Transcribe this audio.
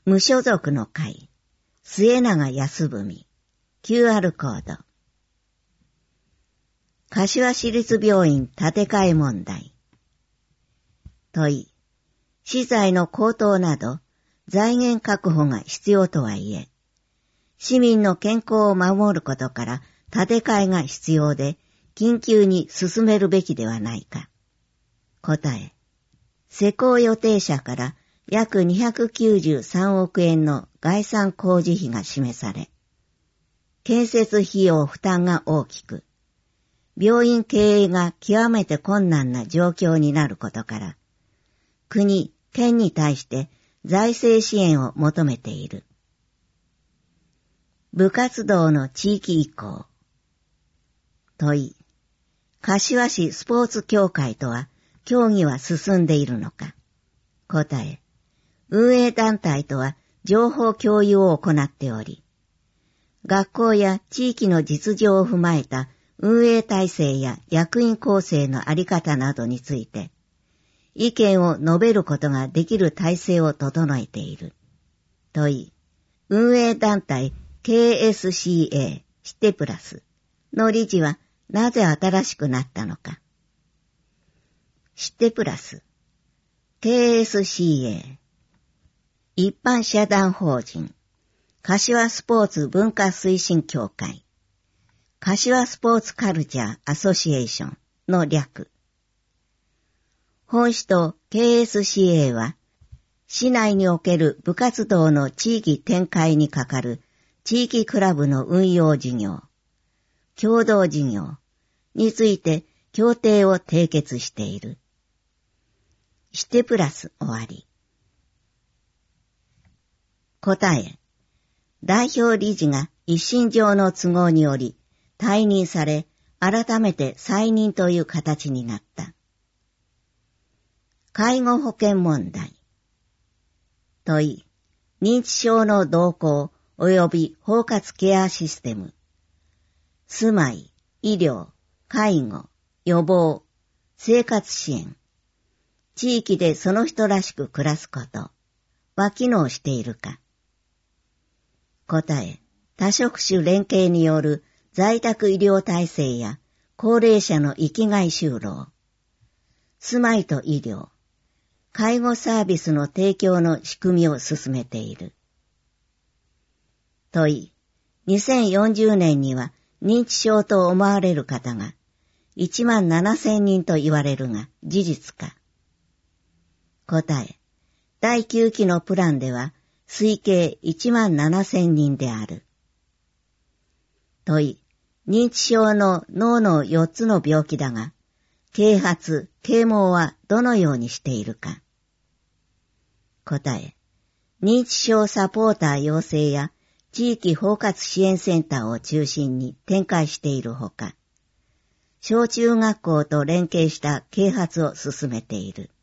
無所属の会、末永安文、QR コード。柏市立病院建て替え問題。問い、資材の高騰など財源確保が必要とはいえ、市民の健康を守ることから建て替えが必要で緊急に進めるべきではないか。答え、施工予定者から約293億円の概算工事費が示され、建設費用負担が大きく、病院経営が極めて困難な状況になることから、国、県に対して財政支援を求めている。部活動の地域移行。問い、柏市スポーツ協会とは協議は進んでいるのか。答え、運営団体とは情報共有を行っており、学校や地域の実情を踏まえた運営体制や役員構成のあり方などについて、意見を述べることができる体制を整えている。問い、運営団体 KSCA シテプラスの理事はなぜ新しくなったのか。シテプラス、KSCA、一般社団法人、柏スポーツ文化推進協会、柏スポーツカルチャーアソシエーションの略。本市と KSCA は、市内における部活動の地域展開にかかる地域クラブの運用事業、共同事業について協定を締結している。してプラス終わり。答え、代表理事が一身上の都合により退任され、改めて再任という形になった。介護保険問題。問い、認知症の動向及び包括ケアシステム。住まい、医療、介護、予防、生活支援。地域でその人らしく暮らすことは機能しているか。答え、多職種連携による在宅医療体制や高齢者の生きがい就労、住まいと医療、介護サービスの提供の仕組みを進めている。問い、2040年には認知症と思われる方が17,000人と言われるが事実か。答え、第9期のプランでは推計17,000人である。問い、認知症の脳の4つの病気だが、啓発、啓蒙はどのようにしているか。答え、認知症サポーター養成や地域包括支援センターを中心に展開しているほか、小中学校と連携した啓発を進めている。